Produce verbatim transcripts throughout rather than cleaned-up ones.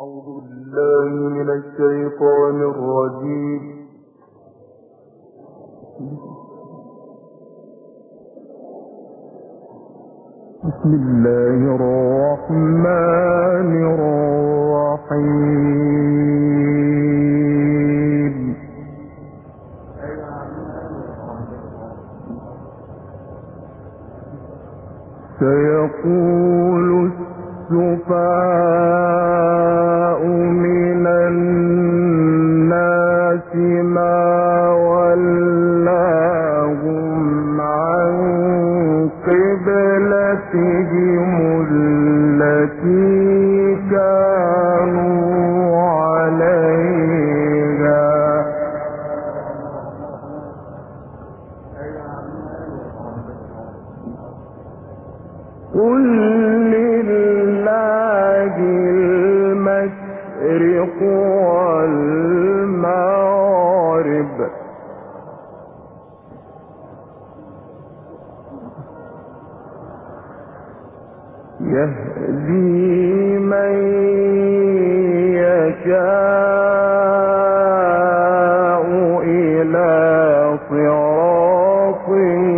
الشيطان الرجيم. بسم الله الرحمن الرحيم. سيقول السفهاء من الناس ما ولاهم عن قبلتهم التي كانوا عليها. قل لله المشرق والمغرب يهدي من يشاء إلى صراط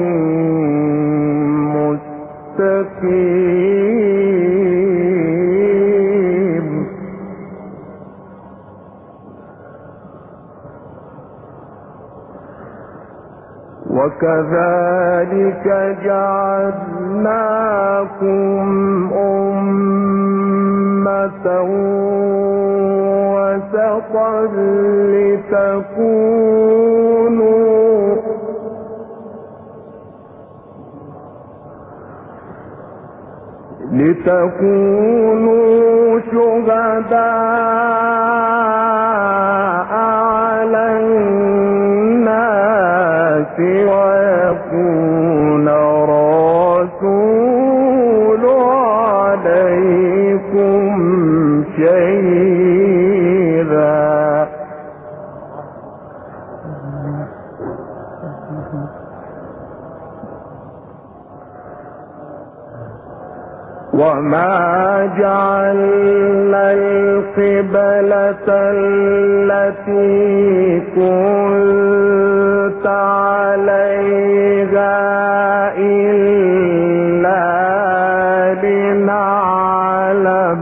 مستقيم. وكذلك جعلناكم أمة وسطا لتكونوا لتكونوا شهداء على الناس ويكون الرسول عليكم شهيدا. وما جعلنا القبلة التي كنت عليها إلا لنعلم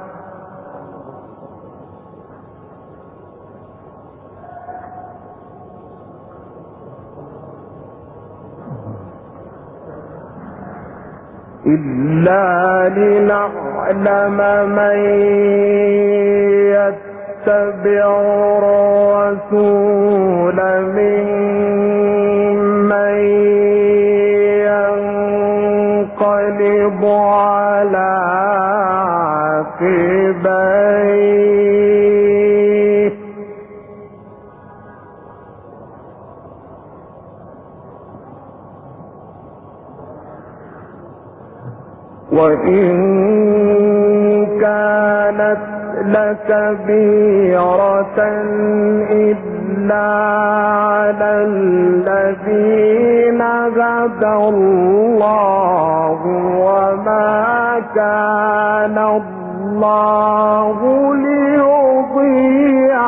إلا لنعلم من يتبع الرسول ممن ينقلب على عقبيه وإن كانت لكبيرة إلا على الذين هدى الله وما كان الله ليضيع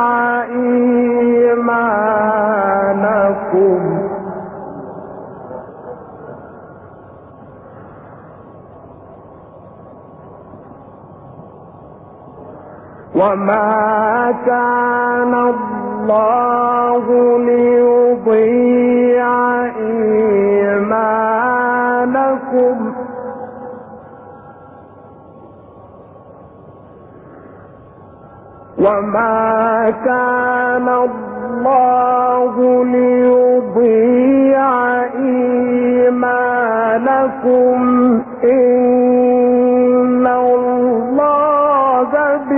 إيمانكم وما كان الله ليضيع إيمانكم وما كان الله ليضيع إيمانكم إن الله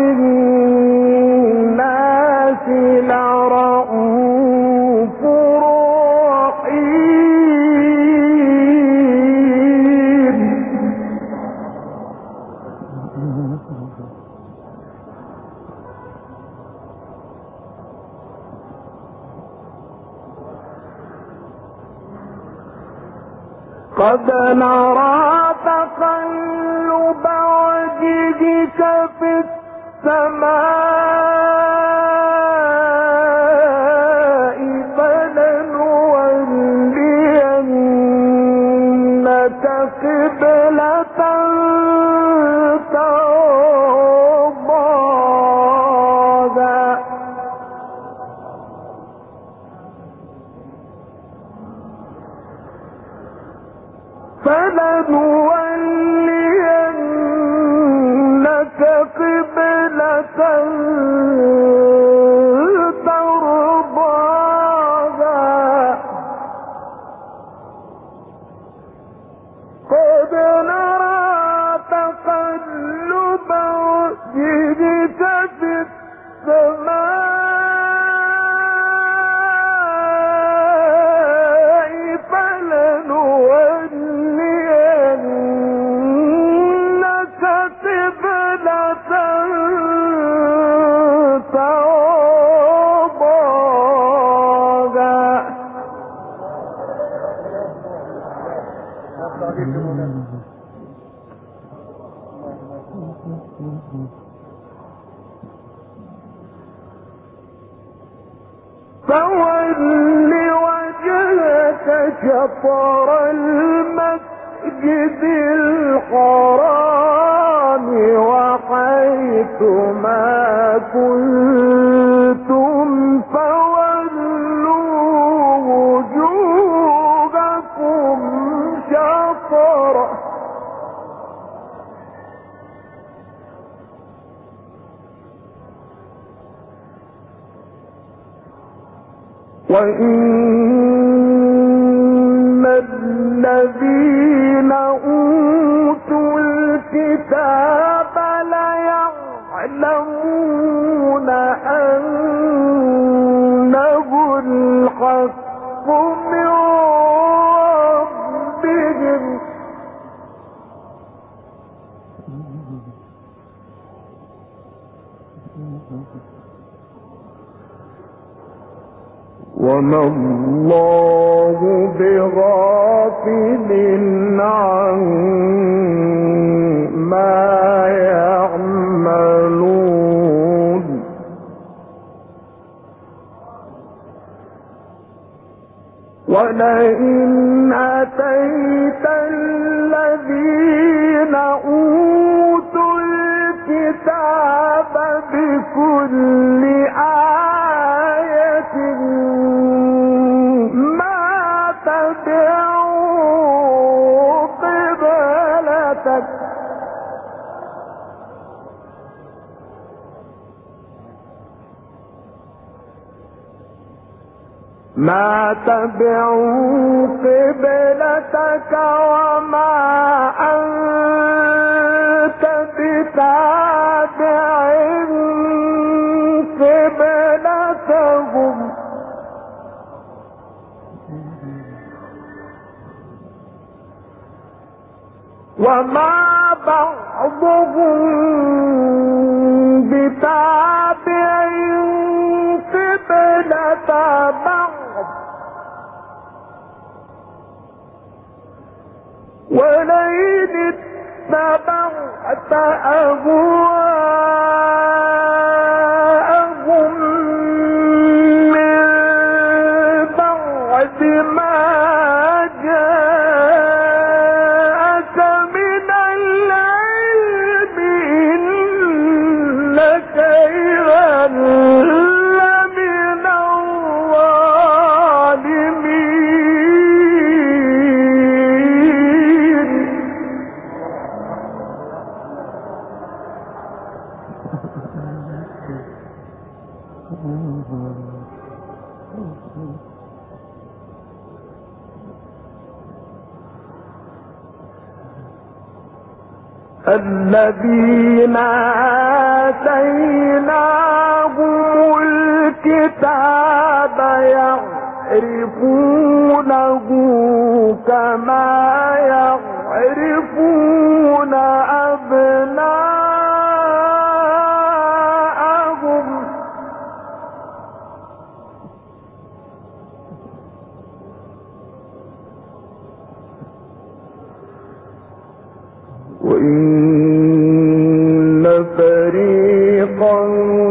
بالناس لرءوف رحيم. قد نرى تقلب وجهك في السماء في السماء فلنولينك قبلة ترضاها. فول وجهك شطر المسجد الحرام وحيث ما كنتم فولوا وجوهكم شطره وإن الذين أوتوا الكتاب ليعلمون أنه الحق من ربهم وما الله بغافل عما يعملون ولئن أتيت الذين أوتوا الكتاب بكل آية ما تبعوا قبلتك ما تبعوا قبلتك وما أنت بتابع قبلتهم وما بعضهم بتابع قبلة بعض ولئن اتبعت أهواءهم من بعد ما جاءك من العلم إنك إذا لمن الظالمين الذين آتيناهم الكتاب يعرفونه كما يعرفون أبناءهم وإن فريقا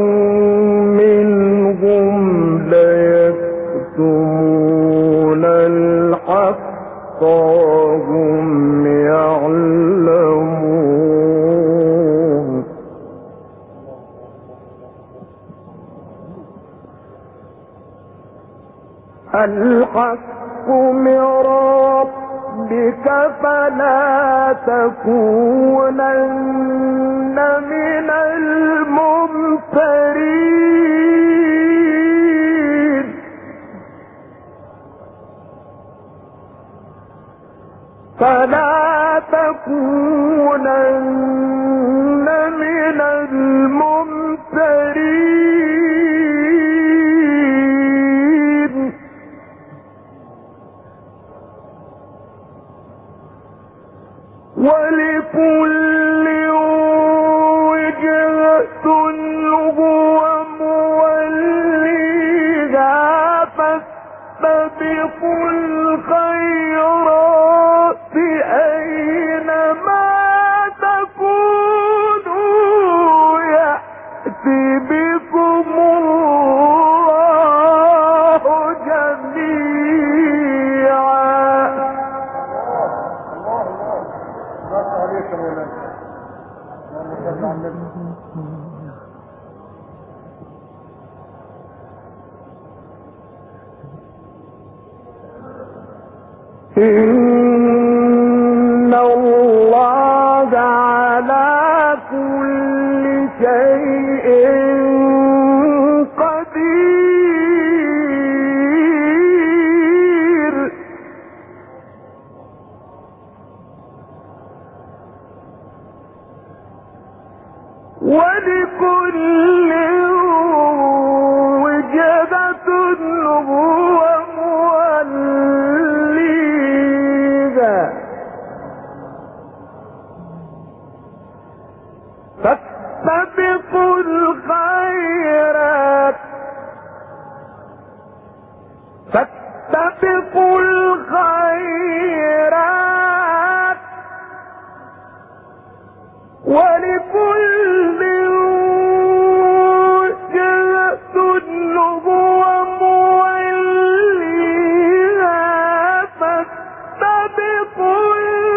منهم ليكتمون الحق وهم يعلمون الحق من ربك فلا تكونن من الممترين فلا تكونن من الممترين وموليها فاستبقوا الخيرات أينما تكونوا يأتي بكم الله جميعا. إن الله على كل شيء قدير. ولكل وجهة هو موليها فاستبقوا الخيرات فاستبقوا الخيرات ولكل وجهة هو موليها فاستبقوا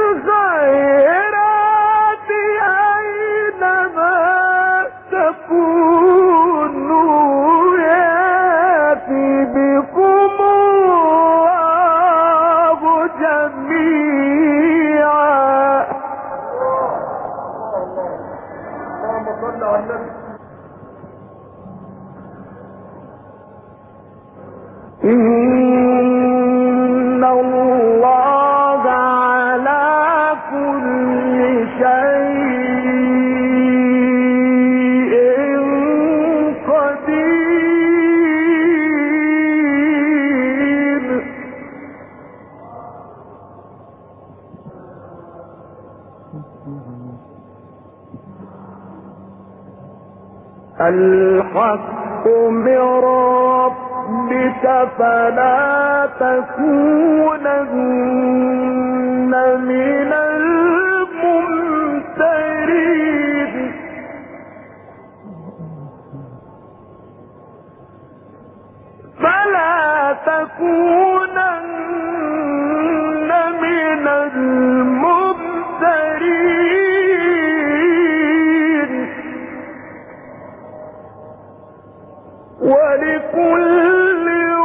الخيرات أينما تكونوا يأتي بكم الله جميعا. إن الله على كل شيء قدير. الحق من ربك فلا تكونن من الممترين. فلا تكونن من الممترين. ولكل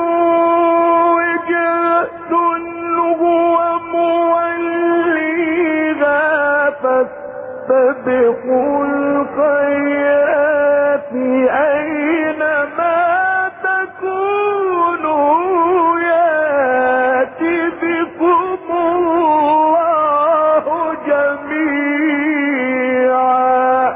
وجهة هو موليها فاستبقوا الخيرات أينما تكونوا يأتي بكم الله جميعا.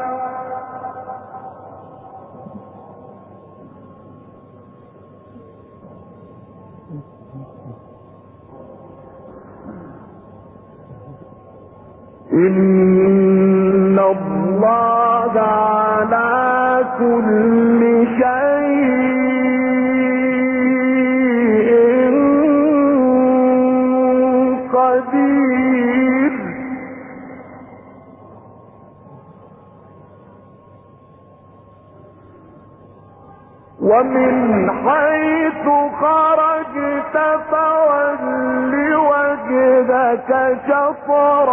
إن الله على كل شيء قدير. ومن حيث خرجت فول وجهك شطر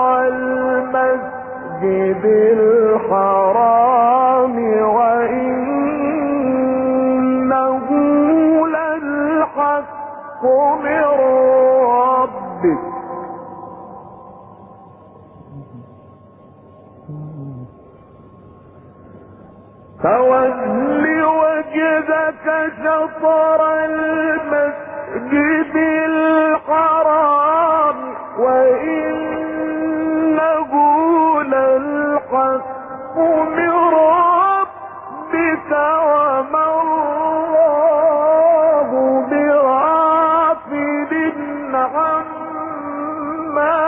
المسجد الحرام وإنه للحق من ربك. فول وجهك شطر المسجد الحرام وإنه للحق من ربك وما الله بغافل عما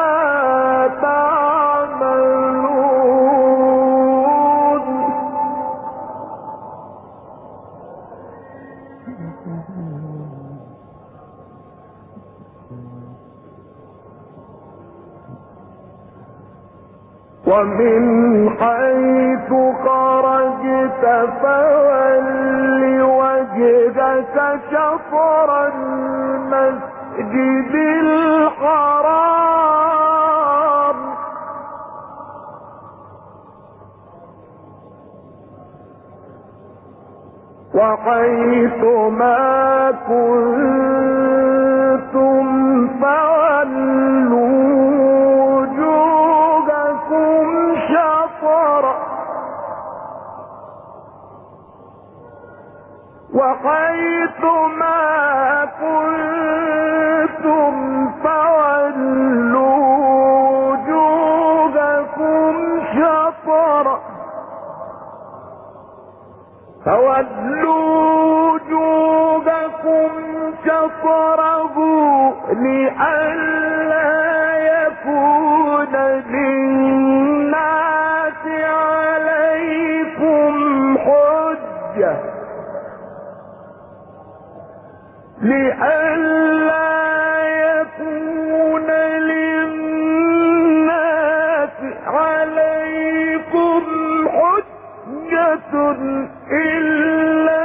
تعملون. ومن حيث خرجت فول وجهك شطر المسجد الحرام وحيث ما كنتم فولوا وجوهكم شطرا وحيث ما كنتم فولوا وجوهكم شطرا فولوا وجوهكم شطره لئلا يكون للناس عليكم حجة لئلا يكون للناس عليكم حجة إلا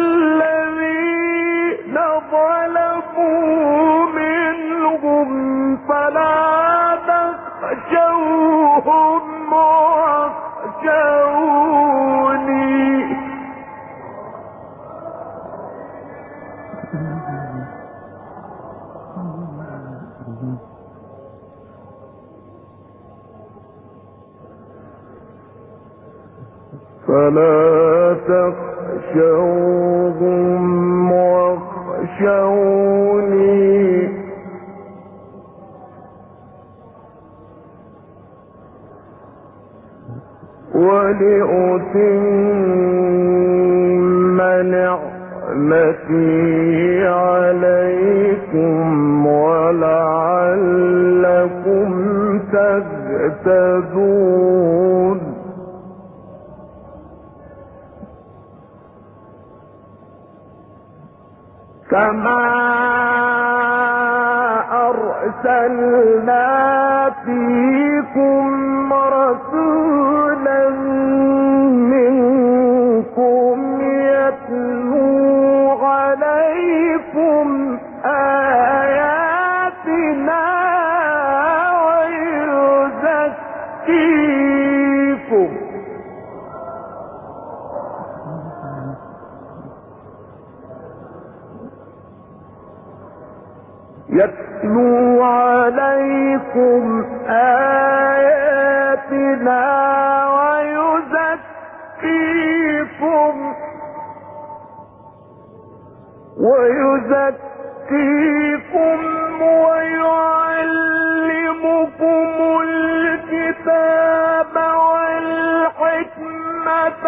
الذين ظلموا منهم فلا تخشوهم واخشوني فلا تخشوهم واخشوني ولأتم نعمتي عليكم ولعلكم تهتدون كما أرسلنا فيكم رسولا منكم يتلو عليكم آياتنا ويزكيكم يتلو عليكم آياتنا ويزكيكم ويزكيكم ويعلمكم الكتاب والحكمة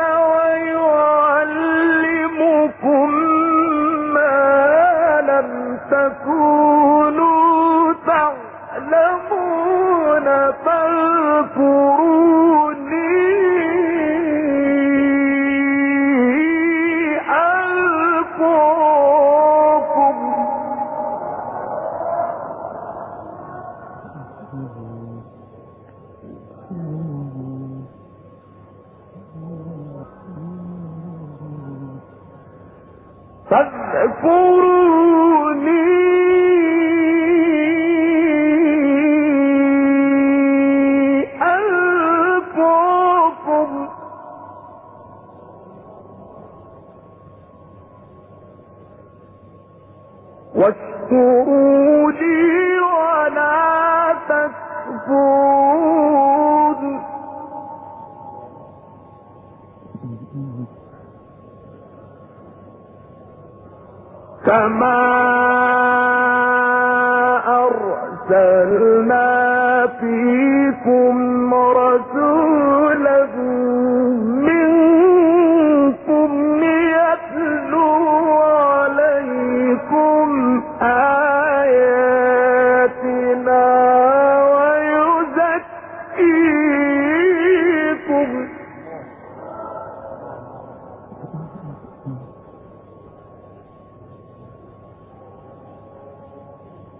ويعلمكم ما لم تكونوا تعلمون فاذكروني أذكركم فاذكروني أذكركم واشكروا لي ولا تكفرون كما أرسلنا فيكم رسولا منكم يتلو عليكم آياتنا ويزكيكم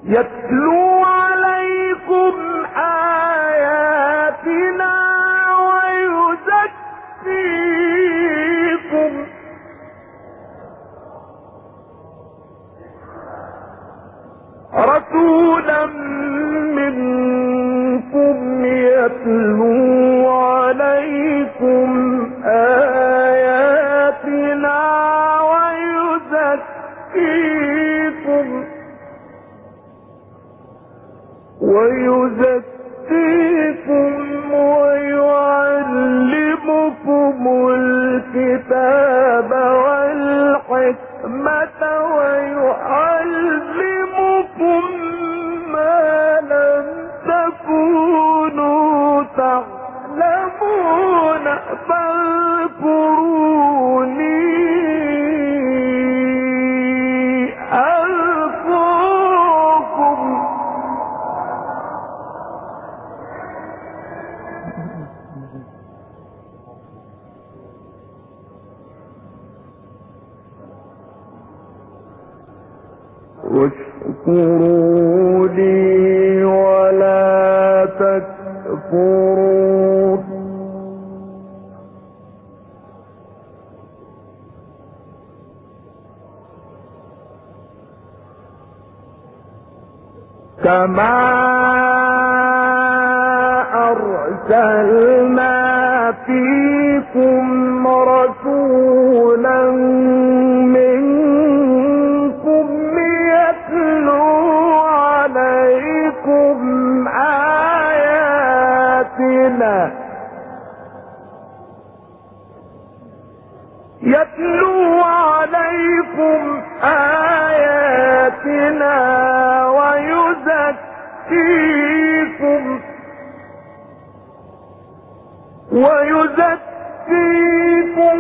يتلو عليكم آياتنا ويزكيكم رسولا منكم يتلو عليكم آياتنا ويزكيكم ويزكيكم ويعلمكم الكتاب والحكمة ويعلمكم ما لم تكونوا تعلمون فاذكروني أذكركم واشكروا لي ولا تكفرون كما أرسلنا فيكم رسولا منكم يتلو عليكم آياتنا يتلو عليكم آياتنا ويزكيكم ويزكيكم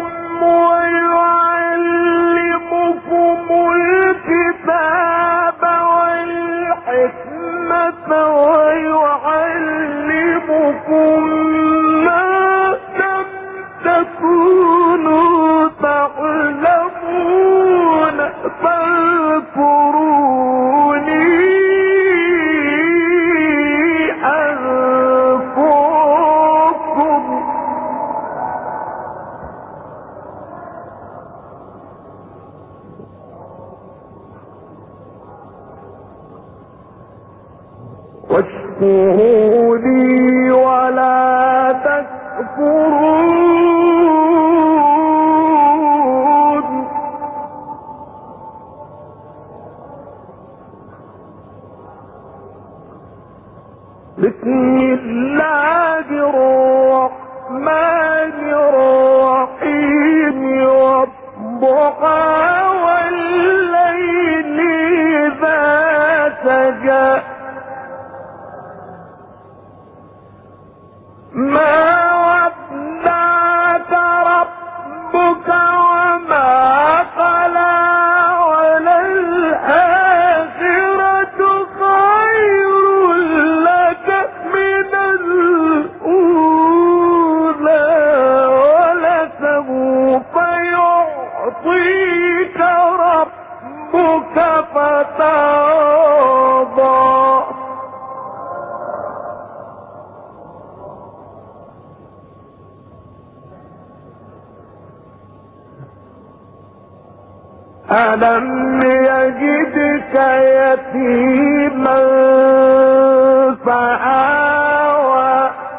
ويعلمكم الكتاب والحكمة ويعلمكم ما لم تكونوا تعلمون فاذكروني أذكركم واشكروا لي ولا تكفرون بسم الله الرحمن الرحيم والضحى والليل إذا سجى ما ودعك ربك وما قلى وللآخرة خير لك من الأولى ولسوف يعطيك ربك فترضى ألم يجدك يتيما فآوى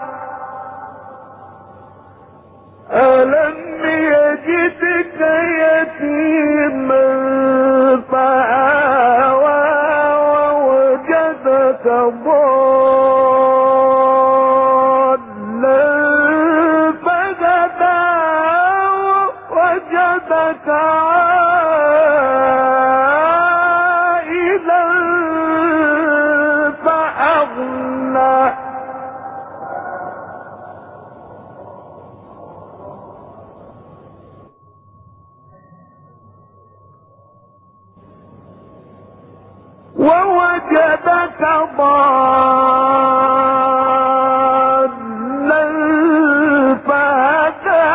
ألم يجدك يتيما فآوى ووجدك ضالا فهدى ووجدك ووجدك ضالا فهدى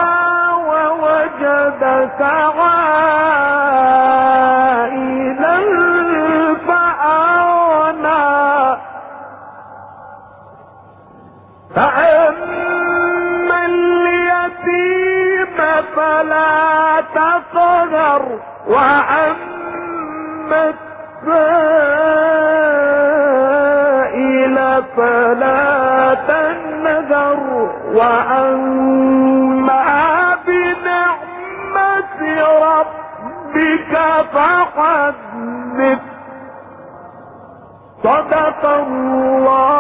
ووجدك عائلا فأغنى فقهر وأما السائل فلا تنهر وأما بنعمة ربك فحدث. صدق الله